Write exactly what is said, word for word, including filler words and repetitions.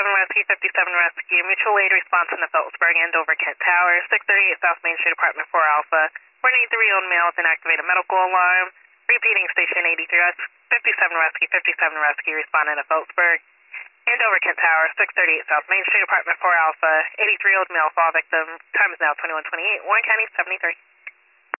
fifty-seven Rescue, fifty-seven Rescue, mutual aid response in the Phillipsburg and Dover Kent Tower, six thirty-eight South Main Street, Apartment four Alpha, four eighty-three owned male with an activated medical alarm, repeating station eighty-three, fifty-seven Rescue, fifty-seven Rescue, respond in the Phillipsburg and Dover Kent Tower, six thirty-eight South Main Street, Apartment four Alpha, eighty-three old male fall victim, time is now twenty-one twenty-eight, Warren County seventy-three.